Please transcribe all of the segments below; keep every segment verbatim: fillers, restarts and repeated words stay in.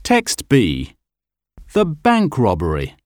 Text B. The bank robbery.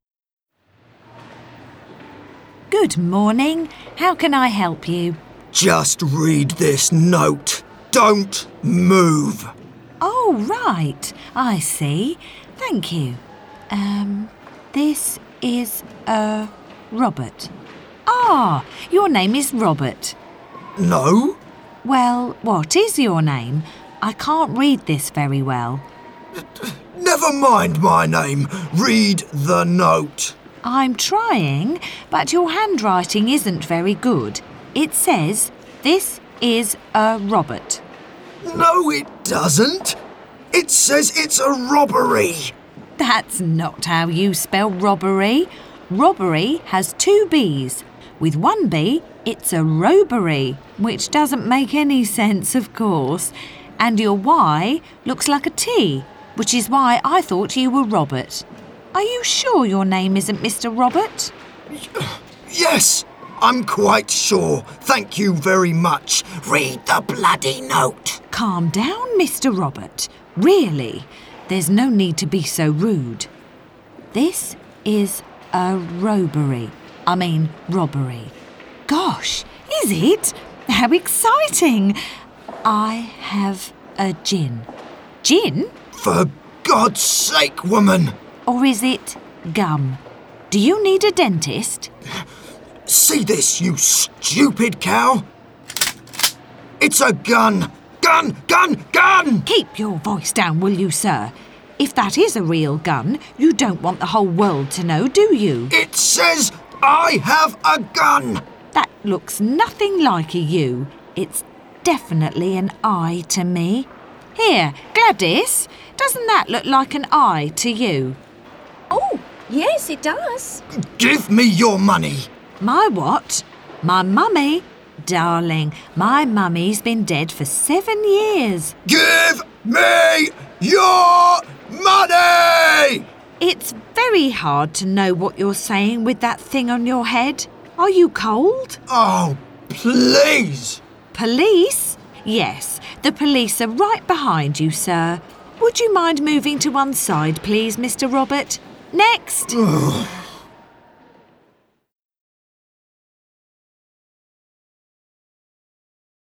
Good morning. How can I help you? Just read this note. Don't move. Oh, right. I see. Thank you. Um, this is, uh, Robert. Ah, your name is Robert. No? Well, what is your name? I can't read this very well. Never mind my name. Read the note. I'm trying, but your handwriting isn't very good. It says, this is a Robert. No, it doesn't. It says it's a robbery. That's not how you spell robbery. Robbery has two B's. With one B, it's a robery, which doesn't make any sense, of course. And your Y looks like a T, which is why I thought you were Robert. Are you sure your name isn't Mister Robert? Yes, I'm quite sure. Thank you very much. Read the bloody note. Calm down, Mister Robert. Really, there's no need to be so rude. This is a robery. I mean, robbery. Gosh, is it? How exciting! I have a gin. Gin? For God's sake, woman! Or is it gum? Do you need a dentist? See this, you stupid cow? It's a gun! Gun! Gun! Gun! Keep your voice down, will you, sir? If that is a real gun, you don't want the whole world to know, do you? It says I have a gun! That looks nothing like a you. It's definitely an I to me. Here, Gladys, doesn't that look like an I to you? Oh, yes, it does. Give me your money. My what? My mummy? Darling, my mummy's been dead for seven years. Give me your money! It's very hard to know what you're saying with that thing on your head. Are you cold? Oh, please! Police? Yes, the police are right behind you, sir. Would you mind moving to one side, please, Mister Robert? Next!